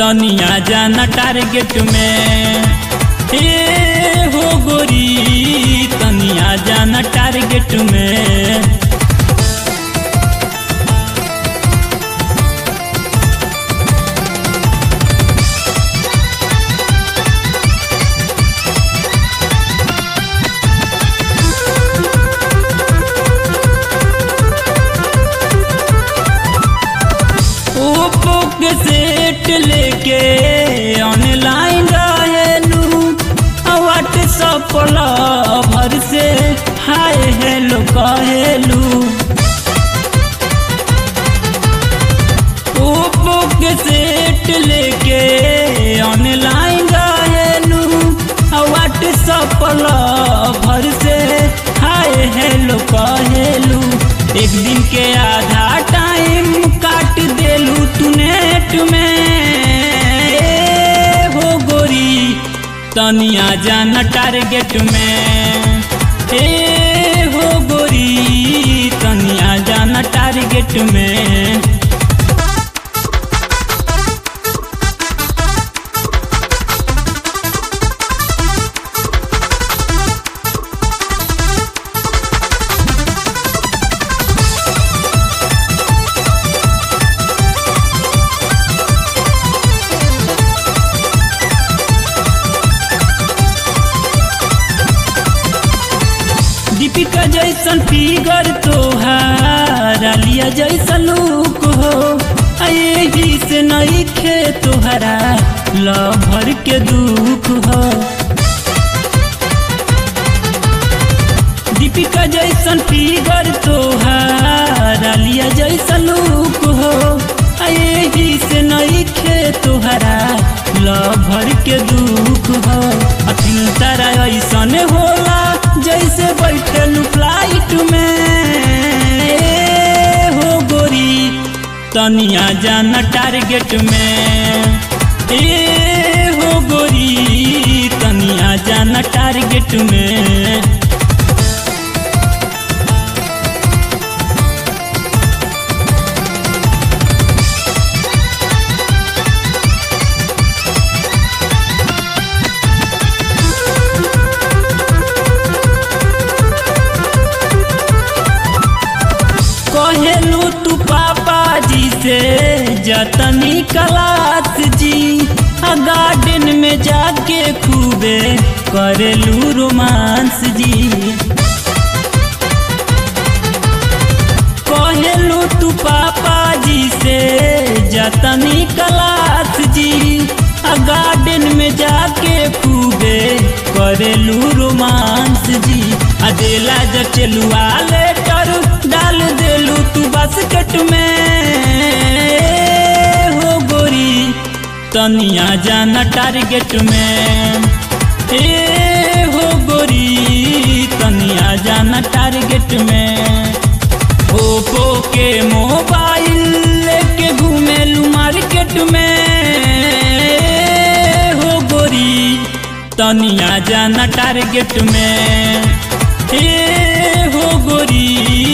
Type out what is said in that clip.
तनिया जाना टारगेट में। हे हो गोरी तनिया जाना टारगेट में। ओप्पो के सेट लेके ऑनलाइन रहेलू, व्हाट्सएप भर से हाय हेलो कहेलू। ओप्पो के सेट लेके ऑनलाइन रहेलू, व्हाट्सएप भर से हाय हेलो कहेलू। एक दिन के आधा टाइम काट देलू तू नेट में। हो गोरी तनिया जाना टारगेट में। हे हो गोरी तनिया जाना टारगेट में। दीपिका जैसन फिगर तोहार, आलिया जैसा लुक हो, यही से नहीं खे तोहरा लभर के दुख हो। दीपिका जैसन फिगर तोहार, आलिया जैसा लुक हो, यही से नहीं खे तोहरा लभर के दुख हो। अखिल तारा ऐसन होला जैसे बैठलू फ्लाइट में। हो गोरी तनिया जाना टारगेट में। हो गोरी तनिया जाना टारगेट में। कहेलू तू पापा जी से जतनी क्लास जी, गार्डन में जाके खूबे करेलू रोमांस जी। कहेलू तू पापा जी से जतनी क्लास जी, गार्डन में जाके खूबे करेलू रोमांस जी। अदेला जब चलुआ लेटर डाल देलू तू बास्केट में। हो गोरी तनिया जाना टारगेट में। हो गोरी तनिया जाना टारगेट में। ओप्पो के मोबाइल लेके घूमेलू मार्केट में। हो गोरी तनिया जाना टारगेट में। हो गोरी